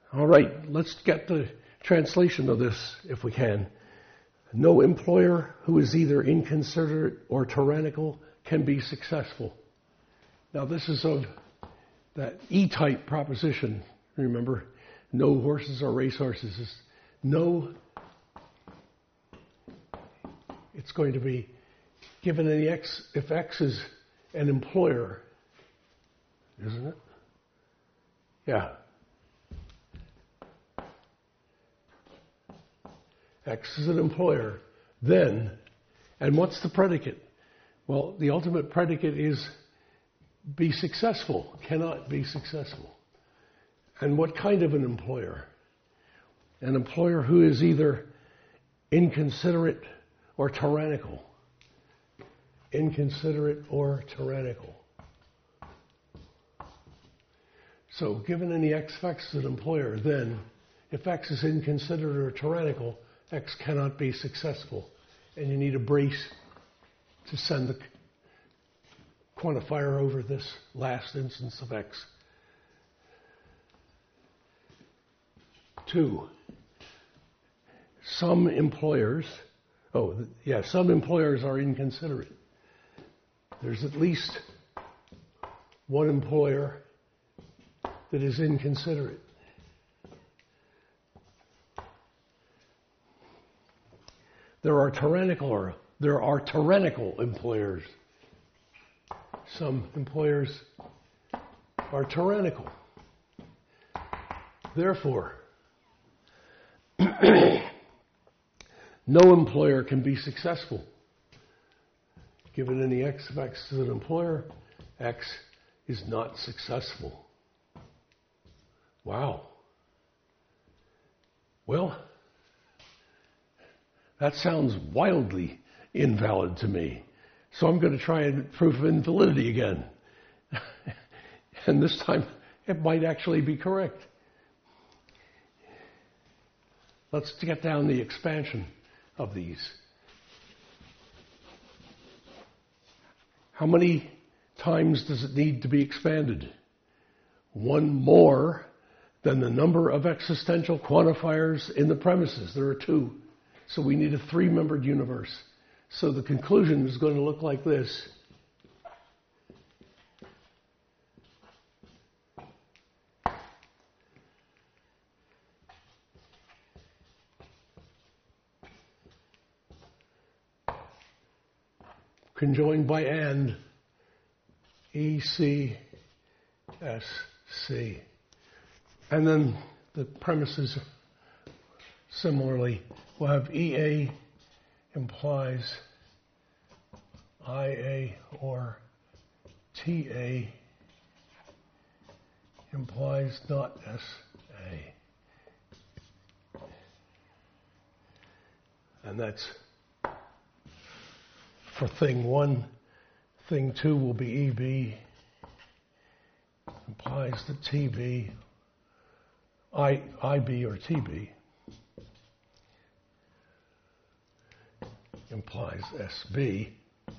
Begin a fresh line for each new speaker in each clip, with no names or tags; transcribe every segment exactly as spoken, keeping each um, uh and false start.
All right, let's get the translation of this if we can. No employer who is either inconsiderate or tyrannical can be successful. Now this is of that E-type proposition, remember? No horses are racehorses. It's no, it's going to be given any X, if X is an employer, isn't it? Yeah. X is an employer, then, and what's the predicate? Well, the ultimate predicate is be successful, cannot be successful. And what kind of an employer? An employer who is either inconsiderate or tyrannical. Inconsiderate or tyrannical. So given any X of X as an employer, then if X is inconsiderate or tyrannical, X cannot be successful. And you need a brace to send the quantifier over this last instance of X. Two, some employers, oh, yeah, some employers are inconsiderate. There's at least one employer that is inconsiderate. There are tyrannical, or there are tyrannical employers. Some employers are tyrannical. Therefore, no employer can be successful. Given any X of X as an employer, X is not successful. Wow. Well, that sounds wildly invalid to me. So I'm going to try and prove invalidity again. And this time it might actually be correct. Let's get down the expansion of these. How many times does it need to be expanded? One more than the number of existential quantifiers in the premises. There are two. So we need a three-membered universe. So the conclusion is going to look like this. Conjoined by and, E, C, S, C. And then the premises similarly will have E A implies I A or T A implies not S A. And that's for thing one. Thing two will be E B implies that T B, I, IB or T B implies S B,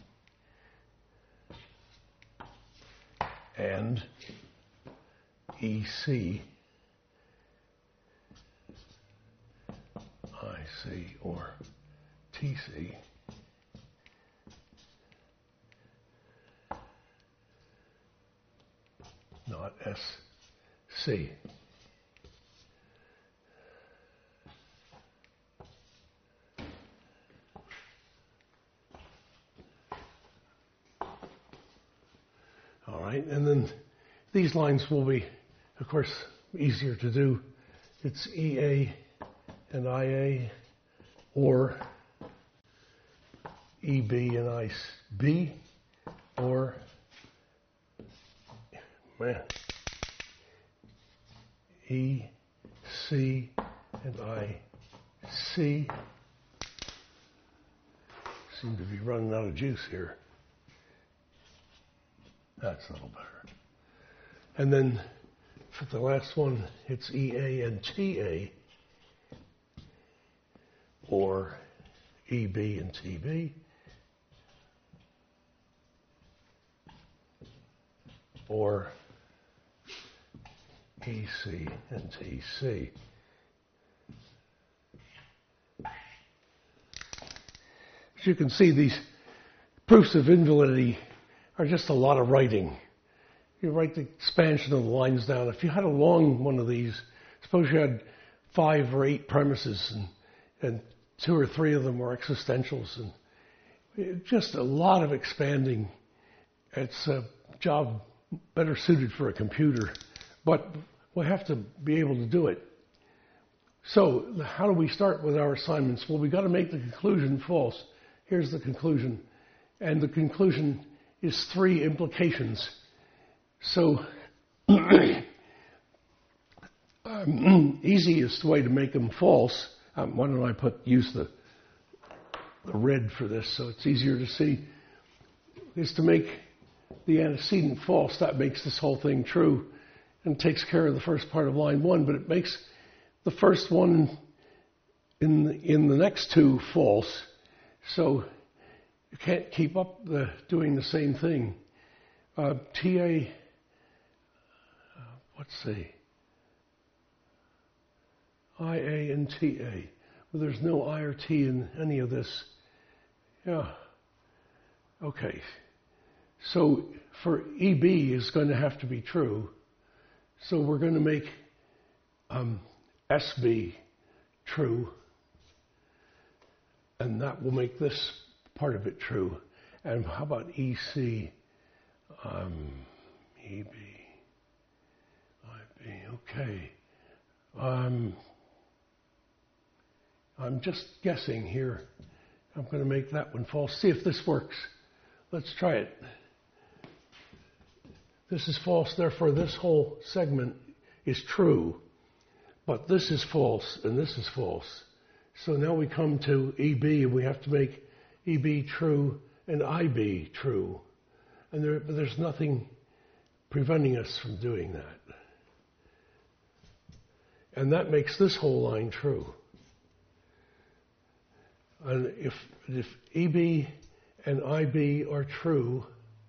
and E C, I C or T C not S C. All right, and then these lines will be, of course, easier to do. It's E A and I A, or E B and I B, or, man, E, C, and I C. Seem to be running out of juice here. That's a little better. And then for the last one, it's E A and T A, or E B and T B, or E C and T C. As you can see, these proofs of invalidity are just a lot of writing. You write the expansion of the lines down. If you had a long one of these, suppose you had five or eight premises and, and two or three of them were existentials, and it, just a lot of expanding. It's a job better suited for a computer, but we have to be able to do it. So how do we start with our assignments? Well, we've got to make the conclusion false. Here's the conclusion. And the conclusion is three implications. So um, easiest way to make them false, um, why don't I put use the, the red for this so it's easier to see, is to make the antecedent false. That makes this whole thing true and takes care of the first part of line one, but it makes the first one in the, in the next two false. So you can't keep up the, doing the same thing. Uh, T A, uh, let's see, I A and T A. Well, there's no I or T in any of this. Yeah. Okay. So for E B is going to have to be true. So we're going to make um, S B true. And that will make this part of it true. And how about E C? Um, E B, I B, okay. Um, I'm just guessing here. I'm going to make that one false. See if this works. Let's try it. This is false, therefore this whole segment is true. But this is false, and this is false. So now we come to E B, and we have to make E B true and I B true. And there, but there's nothing preventing us from doing that. And that makes this whole line true. And if, if E B and I B are true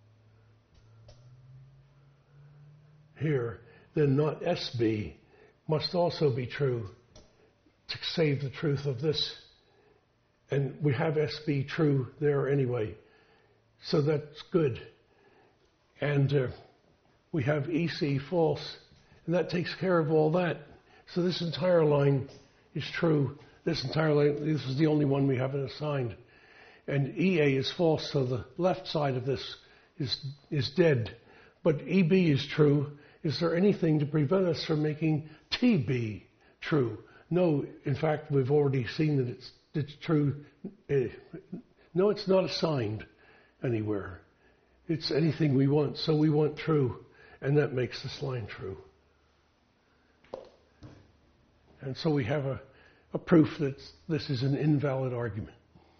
here, then not S B must also be true to save the truth of this. And we have S B true there anyway. So that's good. And uh, we have E C false. And that takes care of all that. So this entire line is true. This entire line, this is the only one we haven't assigned. And E A is false, so the left side of this is, is dead. But E B is true. Is there anything to prevent us from making T B true? No, in fact, we've already seen that it's, it's true. Uh, no, it's not assigned anywhere. It's anything we want, so we want true, and that makes this line true. And so we have a, a proof that this is an invalid argument.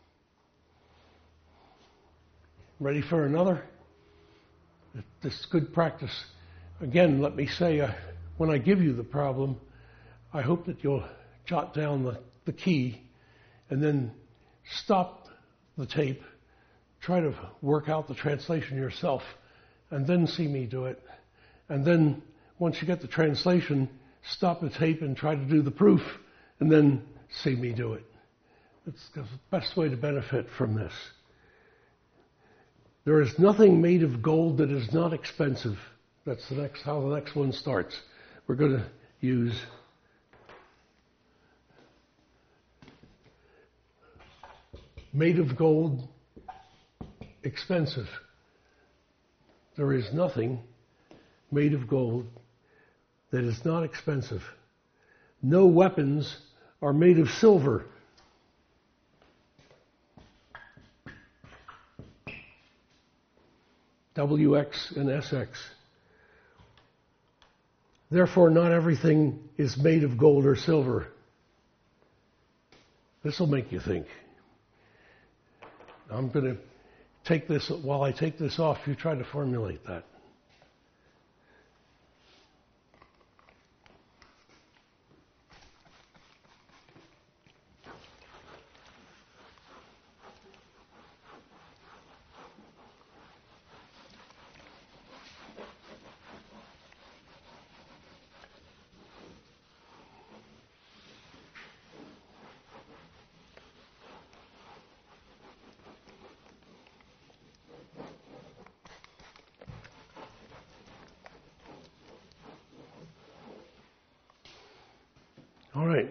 Ready for another? This is good practice. Again, let me say, uh, when I give you the problem, I hope that you'll jot down the, the key and then stop the tape, try to work out the translation yourself, and then see me do it. And then once you get the translation, stop the tape and try to do the proof, and then see me do it. It's the best way to benefit from this. There is nothing made of gold that is not expensive. That's the next, how the next one starts. We're going to use made of gold, expensive. There is nothing made of gold that is not expensive. No weapons are made of silver. W X and S X. Therefore, not everything is made of gold or silver. This will make you think. I'm going to take this, while I take this off, you try to formulate that. All right.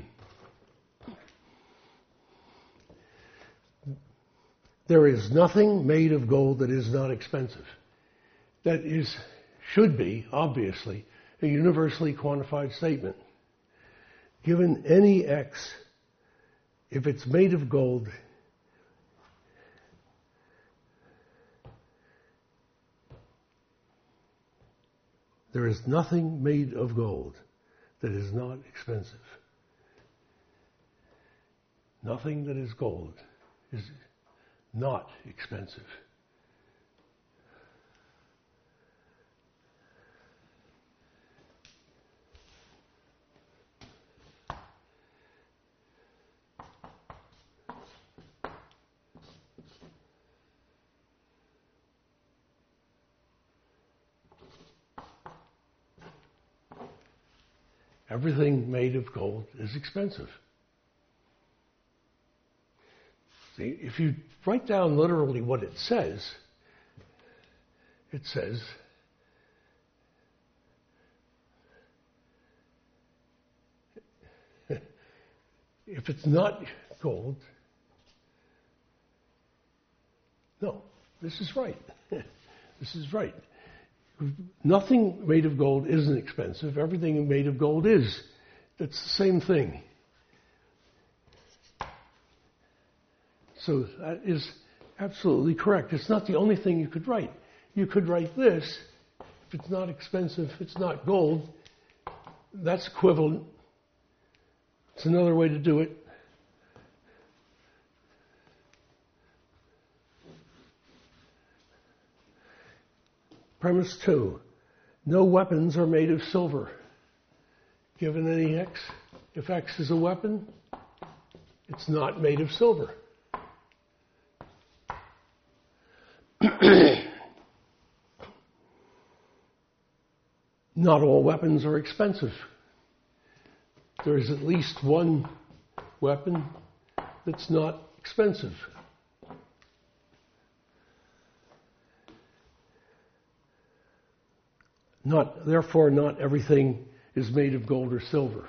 There is nothing made of gold that is not expensive. That is, should be, obviously, a universally quantified statement. Given any x, if it's made of gold, there is nothing made of gold that is not expensive. Nothing that is gold is not expensive. Everything made of gold is expensive. See, if you write down literally what it says, it says, if it's not gold, no, this is right. This is right. Nothing made of gold isn't expensive. Everything made of gold is. It's the same thing. So that is absolutely correct. It's not the only thing you could write. You could write this. If it's not expensive, it's not gold. That's equivalent. It's another way to do it. Premise two, no weapons are made of silver. Given any x, if x is a weapon, it's not made of silver. Not all weapons are expensive. There is at least one weapon that's not expensive. Not, therefore, not everything is made of gold or silver.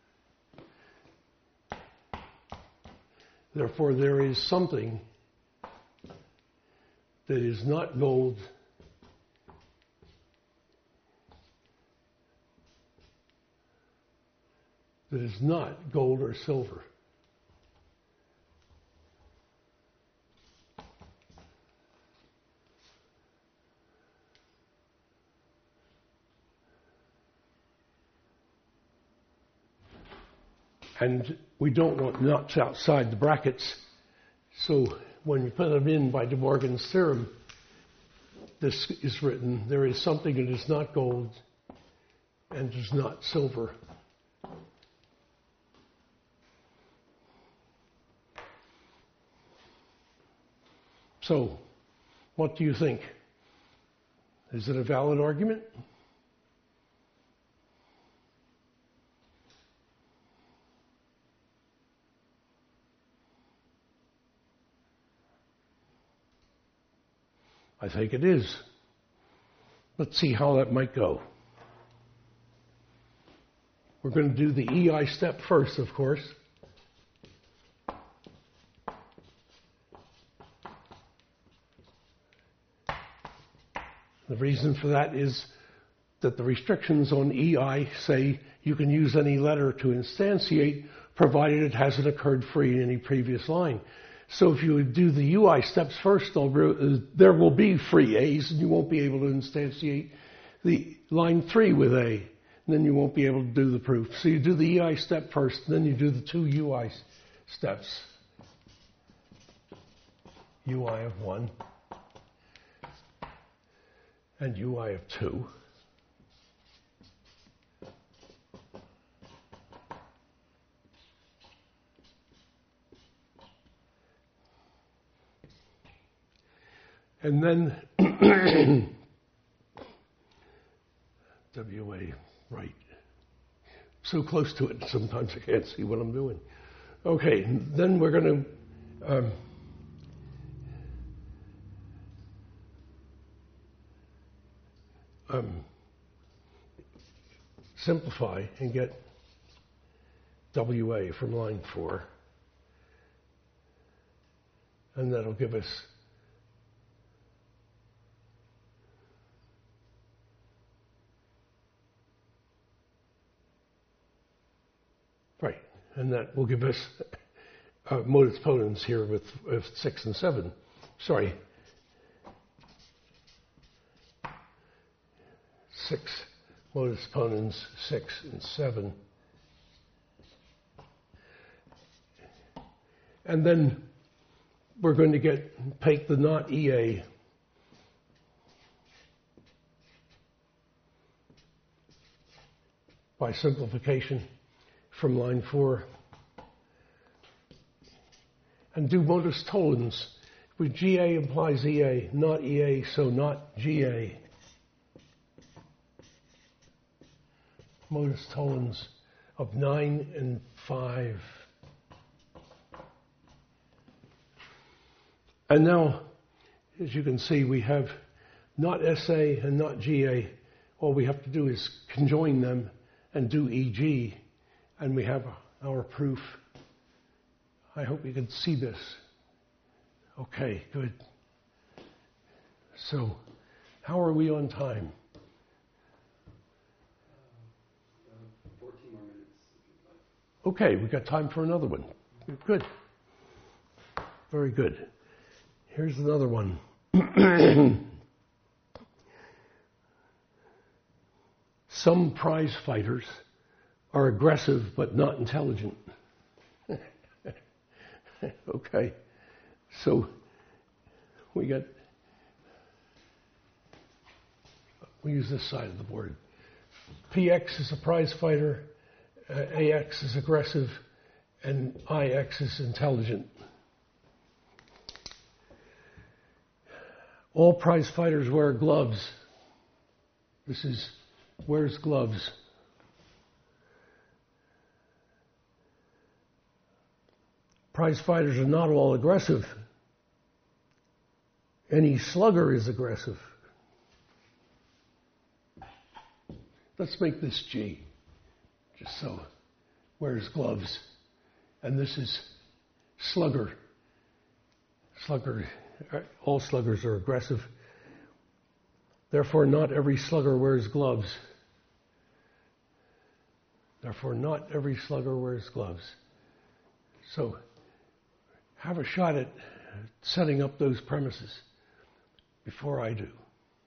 Therefore, there is something that is not gold that is not gold or silver. And we don't want nuts outside the brackets, so when you put them in by De Morgan's theorem, this is written, there is something that is not gold and is not silver. So, what do you think? Is it a valid argument? I think it is. Let's see how that might go. We're going to do the E I step first, of course. The reason for that is that the restrictions on E I say you can use any letter to instantiate provided it hasn't occurred free in any previous line. So if you do the U I steps first, there will be free A's and you won't be able to instantiate the line three with A. And then you won't be able to do the proof. So you do the E I step first, and then you do the two U I steps. U I of one and U I of two. And then W A, right. So close to it, sometimes I can't see what I'm doing. Okay, then we're going to um, um, simplify and get W A from line four. And that'll give us right, and that will give us uh, modus ponens here with, with six and seven. Sorry, six modus ponens, six and seven. And then we're going to get take the not E A by simplification from line four and do modus tollens. With G A implies E A, not E A, so not G A. Modus tollens of nine and five. And now, as you can see, we have not S A and not G A. All we have to do is conjoin them and do E G, and we have our proof. I hope you can see this. Okay, good. So, how are we on time?
Uh, fourteen more minutes.
Okay, we've got time for another one. Good. Very good. Here's another one. Some prize fighters are aggressive but not intelligent. Okay. So we got, we use this side of the board. P X is a prize fighter, uh, A X is aggressive, and I X is intelligent. All prize fighters wear gloves. This is, wears gloves. Prize fighters are not all aggressive. Any slugger is aggressive. Let's make this G, just so, wears gloves. And this is slugger. Slugger. All sluggers are aggressive. Therefore, not every slugger wears gloves. Therefore, not every slugger wears gloves. So, have a shot at setting up those premises before I do.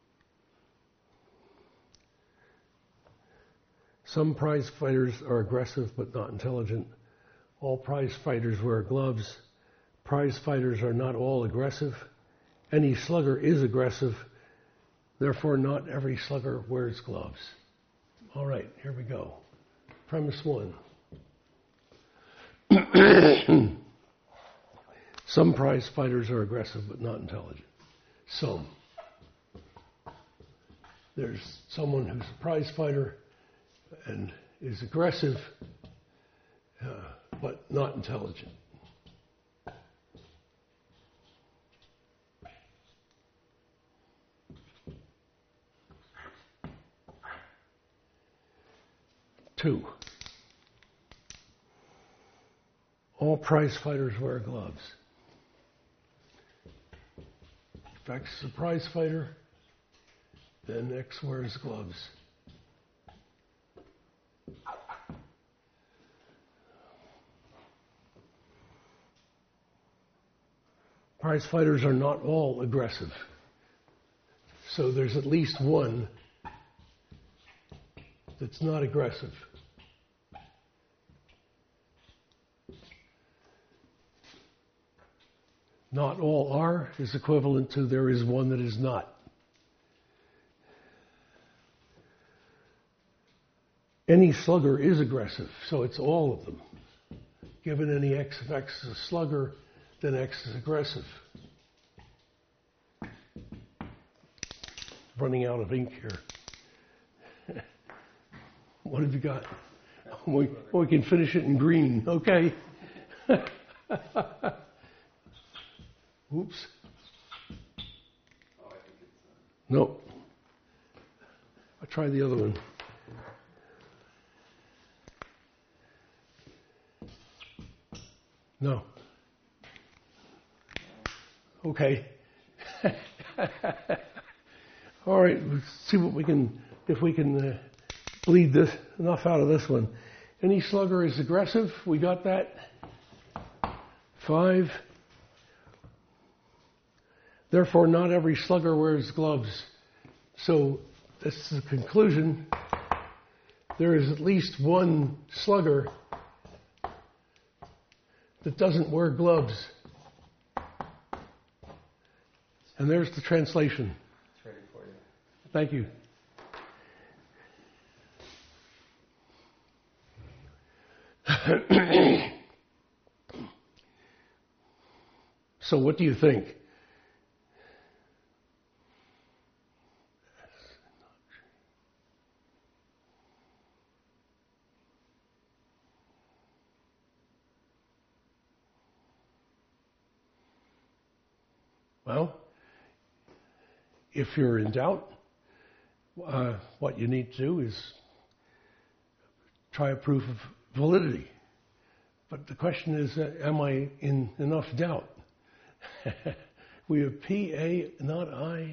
Some prize fighters are aggressive but not intelligent. All prize fighters wear gloves. Prize fighters are not all aggressive. Any slugger is aggressive. Therefore, not every slugger wears gloves. All right, here we go. Premise one. Some prize fighters are aggressive but not intelligent. Some. There's someone who's a prize fighter and is aggressive uh, but not intelligent. Two, all prize fighters wear gloves. If X is a prize fighter, then X wears gloves. Prize fighters are not all aggressive. So there's at least one that's not aggressive. Not all are is equivalent to there is one that is not. Any slugger is aggressive, so it's all of them. Given any X, if X is a slugger, then X is aggressive. Running out of ink here. What have you got? We, we can finish it in green. Okay. Oops. Nope. I'll try the other one. No. Okay. All right, let's see what we can, if we can uh, bleed this enough out of this one. Any slugger is aggressive. We got that. Five. Therefore, not every slugger wears gloves. So this is the conclusion. There is at least one slugger that doesn't wear gloves. And there's the translation.
It's ready for you.
Thank you. So what do you think? Well, if you're in doubt, uh, what you need to do is try a proof of validity. But the question is, uh, am I in enough doubt? We have P, A, not I.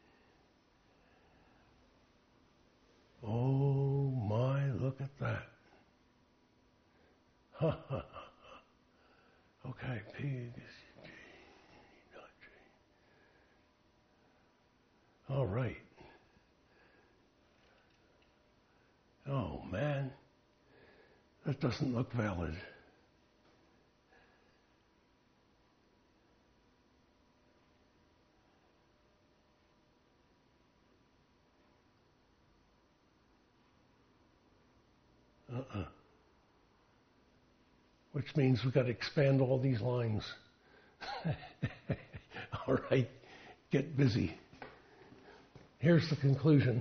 Oh my, look at that. Ha ha ha. Okay, P, G, not G. All right. Oh man, that doesn't look valid. Uh-uh. Which means we've got to expand all these lines. All right, get busy. Here's the conclusion.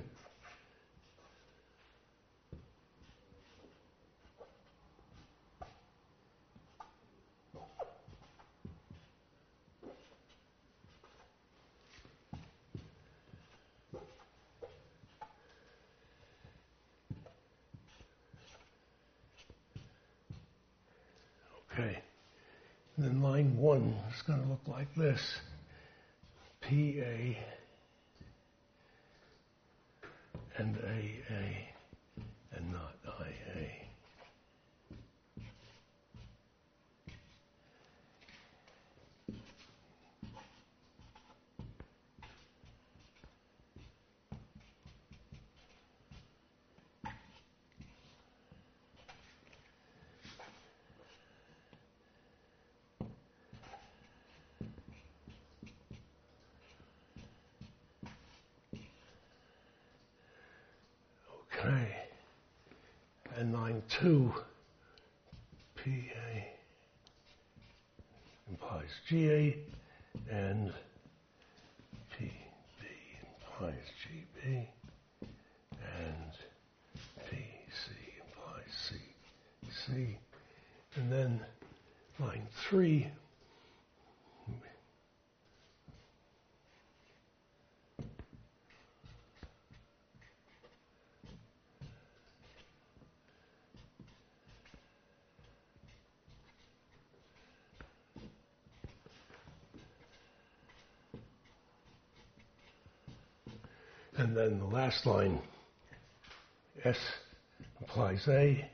Okay, and then line one is going to look like this. P, A, and A, A, and not I, A. Okay, and line two, P A implies G A, and P B implies G B, and P C implies C C, and then line three, and then the last line, S implies A,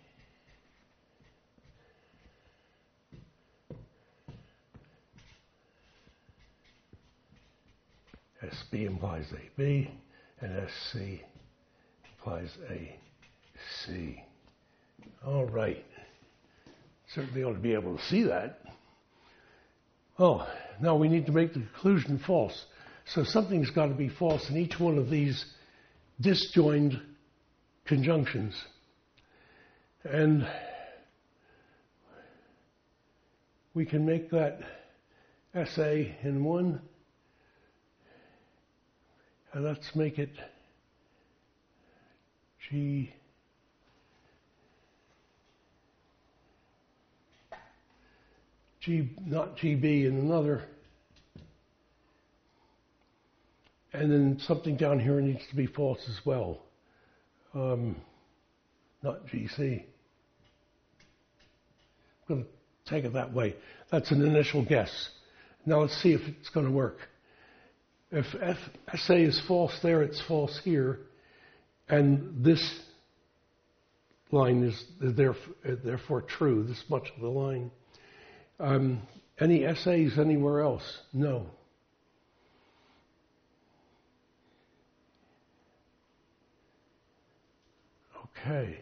S B implies A B, and S C implies A C. All right. Certainly ought to be able to see that. Oh, now we need to make the conclusion false. So something's got to be false in each one of these disjoined conjunctions. And we can make that S A in one, and let's make it G, G, not G B in another. And then something down here needs to be false as well. Um, not G C. I'm going to take it that way. That's an initial guess. Now let's see if it's going to work. If F, S A is false there, it's false here. And this line is therefore true, this much of the line. Um, any S As anywhere else? No. Okay.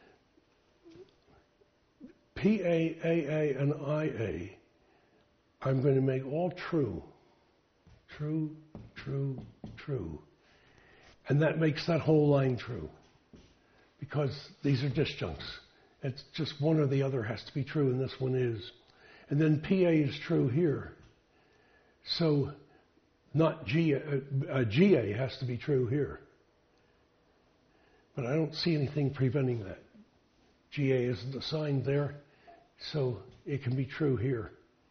P A, A A, and I A, I'm going to make all true. True, true, true. And that makes that whole line true. Because these are disjuncts. It's just one or the other has to be true, and this one is. And then P A is true here. So not G A, uh, G A has to be true here. But I don't see anything preventing that. G A isn't assigned there, so it can be true here.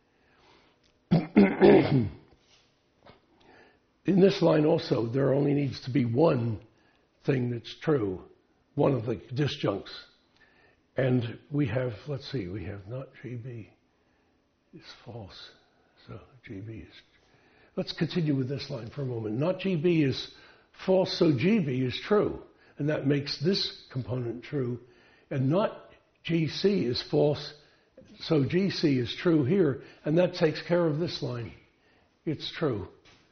In this line also, there only needs to be one thing that's true, one of the disjuncts. And we have, let's see, we have not G B is false, so G B is... Let's continue with this line for a moment. Not G B is false, so G B is true. And that makes this component true. And not G C is false, so G C is true here. And that takes care of this line. It's true.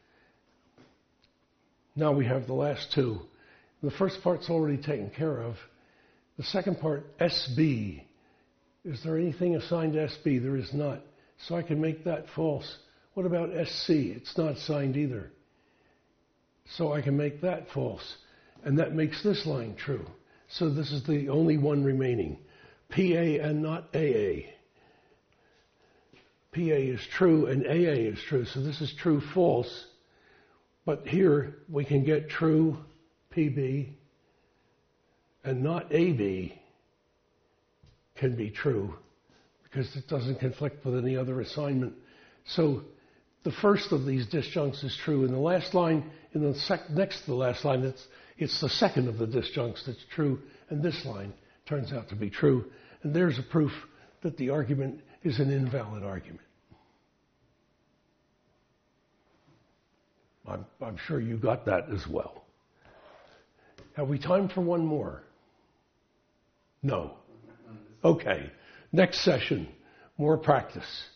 Now we have the last two. The first part's already taken care of. The second part, S B. Is there anything assigned to S B? There is not. So I can make that false. What about S C? It's not assigned either. So I can make that false. And that makes this line true. So this is the only one remaining. P A and not A A. P A is true and A A is true. So this is true, false. But here we can get true P B and not A B can be true because it doesn't conflict with any other assignment. So the first of these disjuncts is true. In the last line, in the sec- next to the last line, it's, it's the second of the disjuncts that's true, and this line turns out to be true. And there's a proof that the argument is an invalid argument. I'm, I'm sure you got that as well. Have we time for one more? No. Okay. Next session, more practice.